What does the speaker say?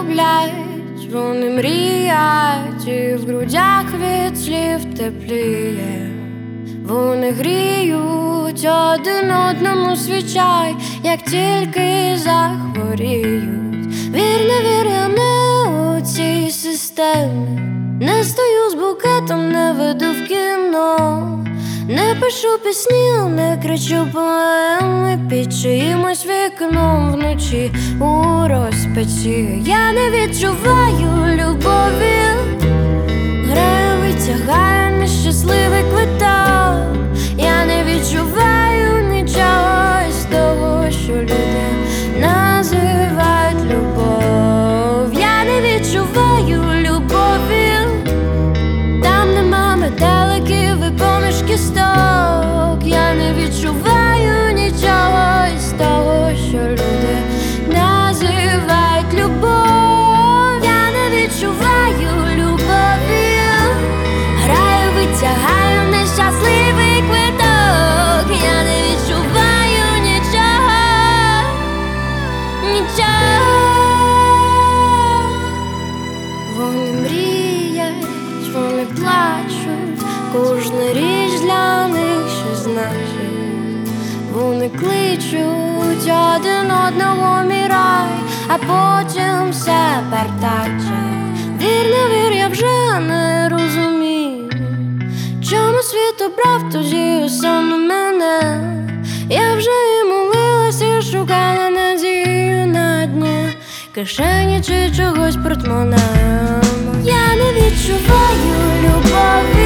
люблять, вони мріять, і в грудях від слів тепліє. Вони гріють один одному свій чай, як тільки захворіють. Вір, не вір, я не у цій системі. Не стою з букетом, не веду в кіно, не пишу пісні, не кричу поеми під чиїмось вікном вночі у розпачі. Я не відчуваю любові, граю, витягаю нещасливий квиток. Я не відчуваю нічого з того, що люди називають любов. Я не відчуваю любові, там нема метеликів і поміж кісток. Я не відчуваю нічого із того, що люди називають любов. Я не відчуваю любові, граю, витягаю нещасливий квиток. Я не відчуваю нічого, нічого. Вони мріють, вони плачуть, кожна річ для них щось значить. Вони кличуть один одного мій рай, а потім все пертачать. Вір, не вір, я вже не розумію, чому світ обрав тоді саме мене. Я вже і молилась, і шукала надію на дні кишені чи чогось портмоне. Я не відчуваю любові,